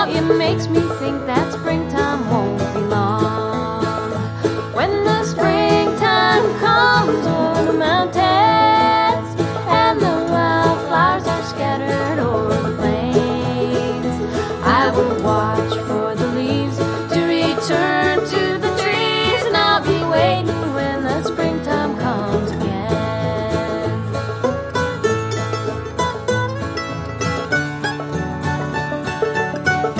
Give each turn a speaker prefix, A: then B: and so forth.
A: It makes me think that springtime won't be long. When the springtime comes o'er the mountains and the wildflowers are scattered o'er the plains, I will watch for